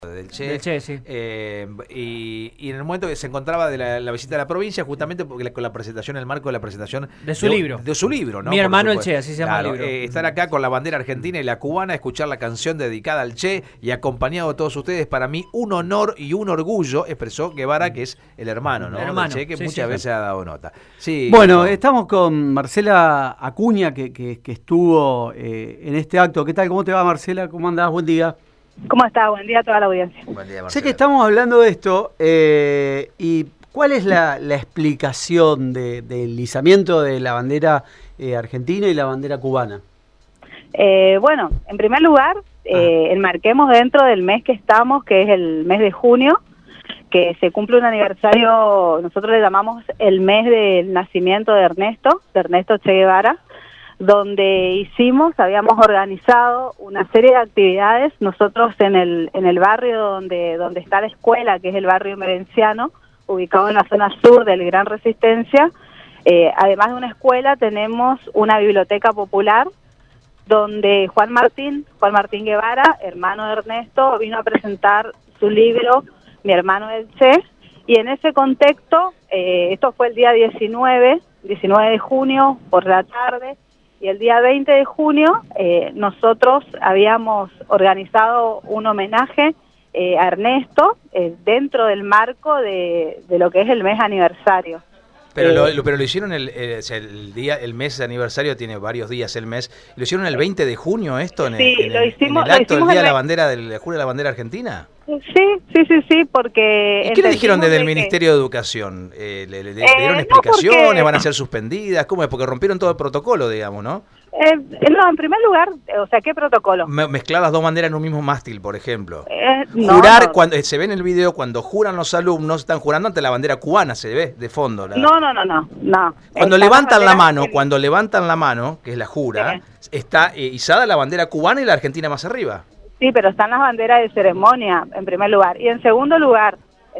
del Che, Del Che, sí. y en el momento que se encontraba de la visita a la provincia, justamente porque con la presentación, en el marco de la presentación de su libro. De su libro, ¿no? Mi hermano el Che, así se llama el libro. Estar acá con la bandera argentina y la cubana, escuchar la canción dedicada al Che y acompañado de todos ustedes, para mí un honor y un orgullo, expresó Guevara, que es el hermano, ¿no? Hermano, del Che, que sí, muchas veces ha dado nota. Sí, bueno, estamos con Marcela Acuña, que estuvo en este acto. ¿Qué tal? ¿Cómo te va, Marcela? ¿Cómo andás? Buen día. ¿Cómo está? Buen día a toda la audiencia. Buen día, Marcela. Sé que estamos hablando de esto, y ¿cuál es la explicación del izamiento de la bandera argentina y la bandera cubana? Bueno, en primer lugar, enmarquemos dentro del mes que estamos, que es el mes de junio, que se cumple un aniversario, nosotros le llamamos el mes del nacimiento de Ernesto Che Guevara, donde habíamos organizado una serie de actividades. Nosotros en el barrio donde está la escuela, que es el barrio Merenciano, ubicado en la zona sur del Gran Resistencia, además de una escuela tenemos una biblioteca popular, donde Juan Martín Guevara, hermano de Ernesto, vino a presentar su libro Mi hermano el Che, y en ese contexto, esto fue el día 19 de junio por la tarde, y el día 20 de junio nosotros habíamos organizado un homenaje a Ernesto dentro del marco de lo que es el mes aniversario. Pero lo hicieron el mes de aniversario, tiene varios días el mes. ¿Lo hicieron el 20 de junio esto? En el acto del Día de la Bandera, del Julio de la Bandera Argentina. Sí, porque... ¿Y qué le dijeron desde el Ministerio de Educación? ¿Le dieron explicaciones? Porque... ¿Van a ser suspendidas? ¿Cómo es? Porque rompieron todo el protocolo, digamos, ¿no? No, en primer lugar, o sea, ¿qué protocolo? Mezclar las dos banderas en un mismo mástil, por ejemplo. Jurar, cuando se ve en el video, cuando juran los alumnos, están jurando ante la bandera cubana, se ve de fondo. No. Cuando levantan la mano, que es la jura, está izada la bandera cubana y la argentina más arriba. Sí, pero están las banderas de ceremonia, en primer lugar. Y en segundo lugar,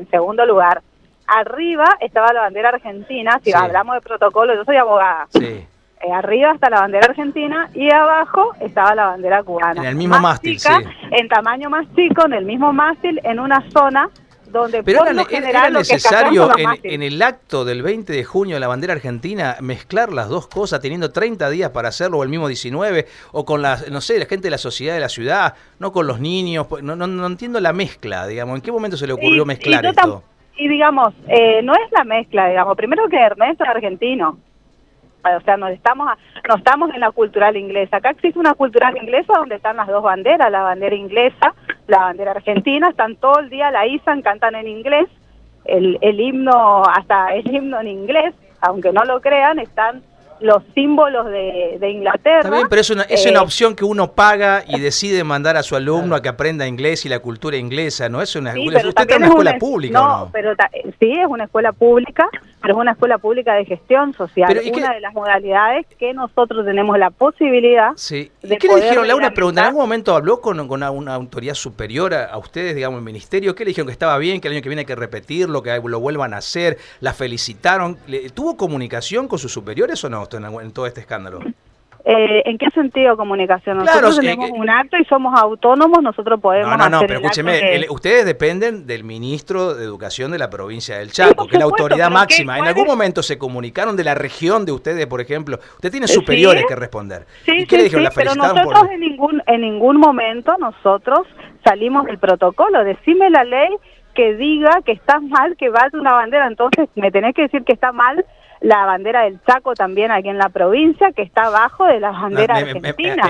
arriba estaba la bandera argentina, si hablamos de protocolo, yo soy abogada. Sí. Arriba está la bandera argentina y abajo estaba la bandera cubana. En el mismo mástil, chica, en tamaño más chico, en el mismo mástil, en una zona donde pero por lo general era necesario en el acto del 20 de junio de la bandera argentina mezclar las dos cosas, teniendo 30 días para hacerlo, o el mismo 19, o con la gente de la sociedad de la ciudad, no con los niños. No entiendo la mezcla, digamos. ¿En qué momento se le ocurrió mezclar esto? Y digamos, no es la mezcla, digamos. Primero que Ernesto es argentino. O sea, no estamos en la cultural inglesa. Acá existe una cultural inglesa donde están las dos banderas, la bandera inglesa, la bandera argentina, están todo el día, la izan, cantan en inglés, el himno, hasta el himno en inglés, aunque no lo crean, están los símbolos de Inglaterra. Está bien, pero es una opción que uno paga y decide mandar a su alumno a que aprenda inglés y la cultura inglesa, ¿no? Usted está en una escuela pública, ¿no? Pero sí, es una escuela pública, pero es una escuela pública de gestión social. Pero, una de las modalidades que nosotros tenemos la posibilidad de ¿qué le dijeron? Le hago una pregunta. ¿En algún momento habló con una autoridad superior a ustedes, digamos, el ministerio? ¿Qué le dijeron? ¿Que estaba bien, que el año que viene hay que repetirlo, que lo vuelvan a hacer? ¿La felicitaron? ¿Tuvo comunicación con sus superiores o no en todo este escándalo? ¿En qué sentido comunicación? Nosotros tenemos un acto y somos autónomos, nosotros podemos hacer pero escúcheme, ustedes dependen del ministro de Educación de la provincia del Chaco, que es la autoridad máxima. ¿En algún momento se comunicaron de la región de ustedes, por ejemplo? Usted tiene superiores que responder. ¿Y qué le dijeron? ¿La felicitaron? Pero nosotros en ningún momento nosotros salimos del protocolo. Decime la ley que diga que está mal que vaya una bandera, entonces me tenés que decir que está mal la bandera del Chaco también aquí en la provincia, que está abajo de la bandera argentina.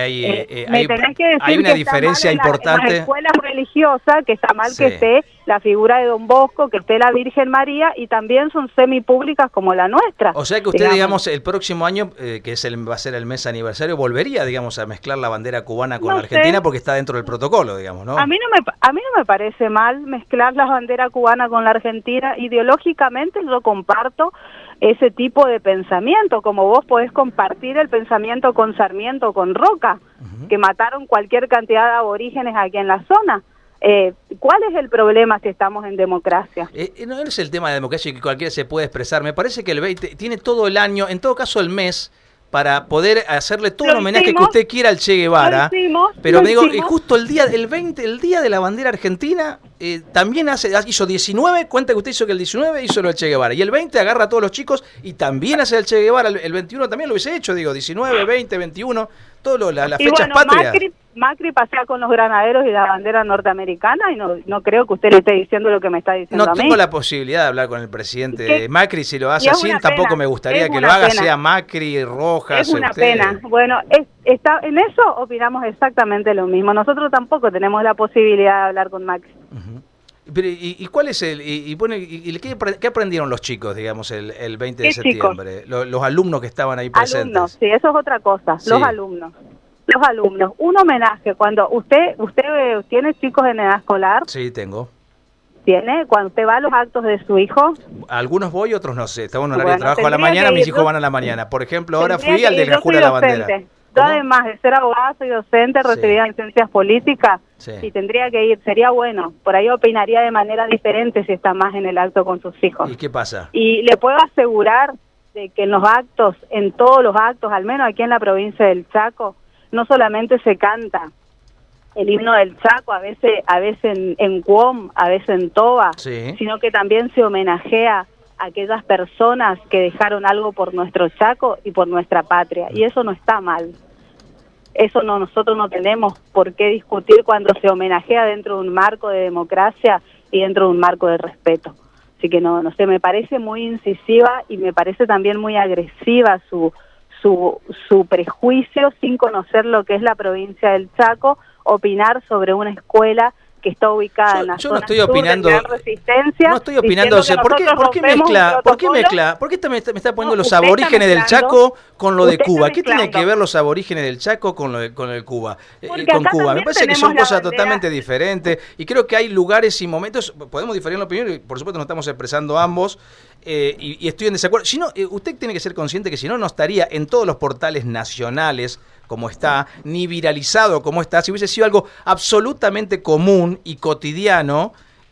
Hay una diferencia importante. En las escuelas religiosas, que está mal que esté la figura de Don Bosco, que esté la Virgen María, y también son semipúblicas como la nuestra. O sea que usted, digamos, el próximo año, que va a ser el mes aniversario, volvería, digamos, a mezclar la bandera cubana con la argentina porque está dentro del protocolo, digamos, ¿no? A mí no me parece mal mezclar la bandera cubana con la argentina. Ideológicamente yo comparto ese tipo de pensamiento, como vos podés compartir el pensamiento con Sarmiento, con Roca, que mataron cualquier cantidad de aborígenes aquí en la zona. ¿Cuál es el problema si estamos en democracia? No es el tema de democracia que cualquiera se puede expresar. Me parece que el 20 tiene todo el año, en todo caso el mes, para poder hacerle todo el Lo homenaje hicimos, que usted quiera al Che Guevara. Pero me digo, justo el día de la bandera argentina, también hizo 19, cuenta que usted hizo que el 19 hizo lo del Che Guevara. Y el 20 agarra a todos los chicos y también hace el Che Guevara. El 21 también lo hubiese hecho, digo, 19, 20, 21, todas las fechas patrias. Macri pasea con los granaderos y la bandera norteamericana y no creo que usted le esté diciendo lo que me está diciendo a mí. No tengo la posibilidad de hablar con el presidente Macri, si lo hace así, tampoco me gustaría que lo haga, sea Macri, Rojas. Es una pena. Bueno, en eso opinamos exactamente lo mismo. Nosotros tampoco tenemos la posibilidad de hablar con Macri. Pero, ¿y cuál es qué aprendieron los chicos, digamos, el 20 de septiembre? Los alumnos que estaban ahí presentes. Alumnos, sí, eso es otra cosa, sí. Los alumnos, un homenaje, cuando usted tiene chicos en edad escolar. Sí, tengo. ¿Tiene? Cuando usted va a los actos de su hijo. Algunos voy, otros no sé. Estaba en un horario de trabajo a la mañana, mis hijos van a la mañana. Por ejemplo, ahora fui al de la Jura de la Bandera. Yo además de ser abogada, soy docente, recibida en ciencias políticas, y tendría que ir, sería bueno, por ahí opinaría de manera diferente si está más en el acto con sus hijos. ¿Y qué pasa? Y le puedo asegurar de que en todos los actos, al menos aquí en la provincia del Chaco, no solamente se canta el himno del Chaco, a veces en Cuom, a veces en Toba, sino que también se homenajea a aquellas personas que dejaron algo por nuestro Chaco y por nuestra patria, y eso no está mal. Eso nosotros no tenemos por qué discutir cuando se homenajea dentro de un marco de democracia y dentro de un marco de respeto. Así que no sé, me parece muy incisiva y me parece también muy agresiva su prejuicio, sin conocer lo que es la provincia del Chaco, opinar sobre una escuela que está ubicada en la zona sur de Gran Resistencia. No estoy opinando, ¿por qué mezcla? ¿Por qué me está poniendo los aborígenes del Chaco con lo de Cuba? ¿Qué tiene que ver los aborígenes del Chaco con el Cuba? Con Cuba. Me parece que son cosas totalmente diferentes y creo que hay lugares y momentos, podemos diferir en la opinión y por supuesto nos estamos expresando ambos y estoy en desacuerdo. Si no, usted tiene que ser consciente que si no estaría en todos los portales nacionales como está, ni viralizado como está. Si hubiese sido algo absolutamente común y cotidiano,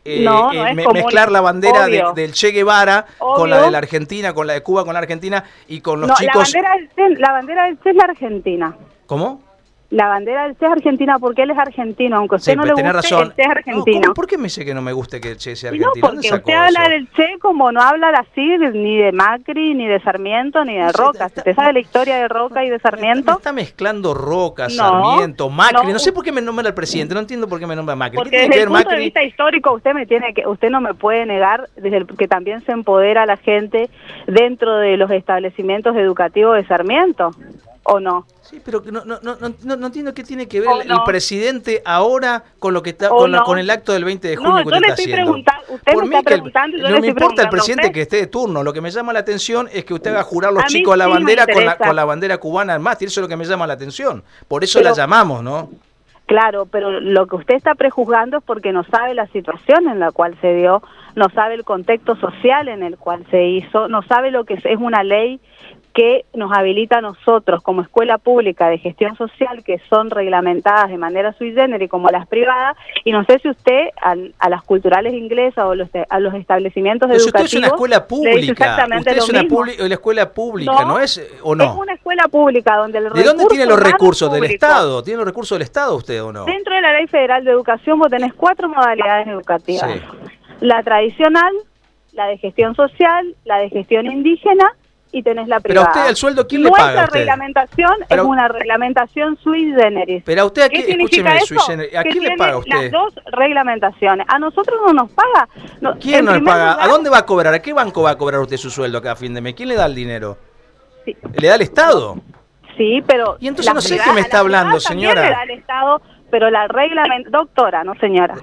mezclar la bandera del Che Guevara con la de la Argentina, con la de Cuba con la Argentina y con los chicos... La bandera del Che es la Argentina. ¿Cómo? La bandera del Che es argentina porque él es argentino, aunque usted no le guste, razón. El Che es argentino. ¿Por qué me dice que no me guste que el Che sea argentino? No, porque usted habla del Che como no habla así ni de Macri, ni de Sarmiento, ni de Roca. ¿Usted sabe la historia de Roca y de Sarmiento? Está mezclando Roca, Sarmiento, Macri. No sé por qué me nombra al presidente, no entiendo por qué me nombra Macri. Porque desde el punto de vista histórico usted no me puede negar desde que también se empodera a la gente dentro de los establecimientos educativos de Sarmiento. ¿O no? Sí, pero no entiendo qué tiene que ver el presidente ahora con lo que está con el acto del 20 de junio que usted está haciendo. Usted me está preguntando, no me importa el presidente que esté de turno, lo que me llama la atención es que usted haga jurar los chicos a la bandera con la bandera cubana al mástil, eso es lo que me llama la atención. Por eso la llamamos, ¿no? Claro, pero lo que usted está prejuzgando es porque no sabe la situación en la cual se dio, no sabe el contexto social en el cual se hizo, no sabe lo que es una ley que nos habilita a nosotros como escuela pública de gestión social, que son reglamentadas de manera sui generis como las privadas, y no sé si usted a las culturales inglesas o a los establecimientos educativos... Usted es una escuela pública, usted es una escuela pública, ¿no es? ¿O no? Es una escuela pública donde el ¿De dónde tiene los recursos? ¿Del Estado? ¿Tiene los recursos del Estado usted o no? Dentro de la Ley Federal de Educación vos tenés 4 modalidades educativas. Sí. La tradicional, la de gestión social, la de gestión indígena y tenés la privada. Pero a usted el sueldo, ¿quién le paga a usted? Nuestra reglamentación es una reglamentación sui generis. Pero a usted, escúcheme, sui generis, ¿a quién le paga usted? Las dos reglamentaciones. A nosotros no nos paga. ¿Quién nos paga? ¿A dónde va a cobrar? ¿A qué banco va a cobrar usted su sueldo cada fin de mes? ¿Quién le da el dinero? Sí. ¿Le da el Estado? Sí, pero... Y entonces no sé qué me está hablando, señora. Le da el Estado, pero la reglamentación... Doctora, no señora.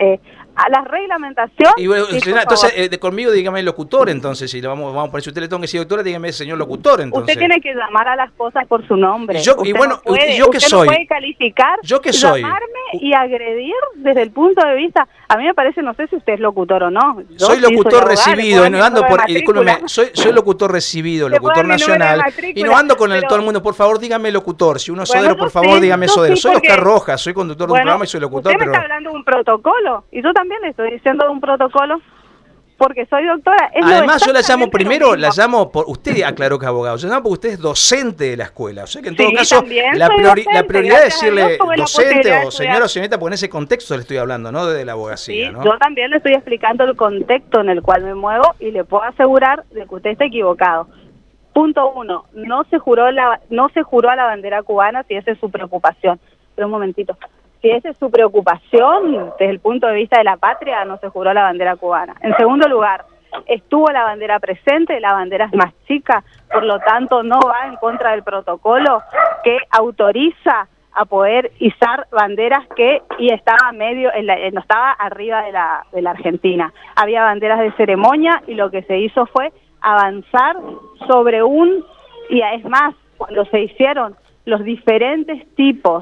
A la reglamentación... Y bueno, entonces, conmigo dígame locutor, entonces, si le vamos a poner, si usted le tengo que decir doctora, dígame señor locutor, entonces. Usted tiene que llamar a las cosas por su nombre. ¿Yo qué soy? No puede calificar, ¿yo qué soy? Llamarme y agredir desde el punto de vista... A mí me parece, no sé si usted es locutor o no. Soy locutor recibido, y no ando por... Discúlpeme, soy locutor recibido, locutor nacional, y no ando con todo el mundo, por favor, dígame locutor. Si uno es sodero, por favor, dígame sodero. Soy Oscar Rojas, soy conductor de un programa y soy locutor, usted me está hablando de un protocolo, y yo también le estoy diciendo de un protocolo. porque soy doctora. Además, yo la llamo primero, la llamo por usted aclaró que es abogado, yo la llamo porque usted es docente de la escuela, o sea que en todo caso la prioridad es decirle docente o señora o señorita, porque en ese contexto le estoy hablando, no de la abogacía. Sí, ¿no? yo también le estoy explicando el contexto en el cual me muevo y le puedo asegurar de que usted está equivocado. Punto 1, no se juró a la bandera cubana si esa es su preocupación. Pero un momentito. Si esa es su preocupación, desde el punto de vista de la patria, no se juró la bandera cubana. En segundo lugar, estuvo la bandera presente, la bandera es más chica, por lo tanto no va en contra del protocolo que autoriza a poder izar banderas y estaba no estaba arriba de la Argentina. Había banderas de ceremonia y lo que se hizo fue avanzar sobre y es más, cuando se hicieron los diferentes tipos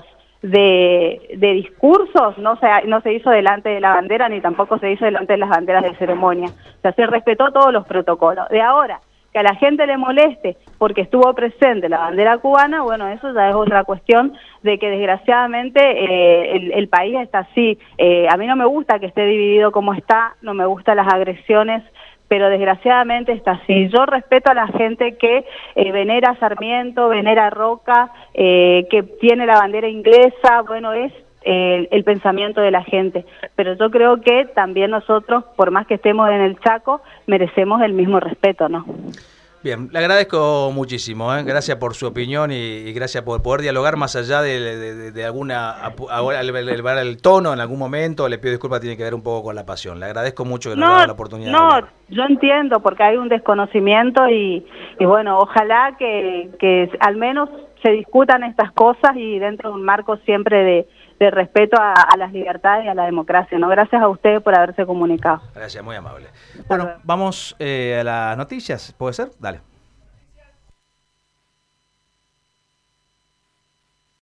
de discursos, no se hizo delante de la bandera ni tampoco se hizo delante de las banderas de ceremonia. O sea, se respetó todos los protocolos. De ahora, que a la gente le moleste porque estuvo presente la bandera cubana, bueno, eso ya es otra cuestión de que desgraciadamente el país está así. A mí no me gusta que esté dividido como está, no me gustan las agresiones, pero desgraciadamente está así. Yo respeto a la gente que venera a Sarmiento, venera a Roca, que tiene la bandera inglesa, bueno, es el pensamiento de la gente. Pero yo creo que también nosotros, por más que estemos en el Chaco, merecemos el mismo respeto, ¿no? Bien, le agradezco muchísimo, gracias por su opinión y gracias por poder dialogar más allá de alguna, elevar el tono en algún momento. Le pido disculpas, tiene que ver un poco con la pasión. Le agradezco mucho que nos haya dado la oportunidad. No, yo entiendo porque hay un desconocimiento y bueno, ojalá que al menos se discutan estas cosas y dentro de un marco siempre de respeto a las libertades y a la democracia, ¿no? Gracias a ustedes por haberse comunicado. Gracias, muy amable. Bueno, vamos a las noticias, ¿puede ser? Dale.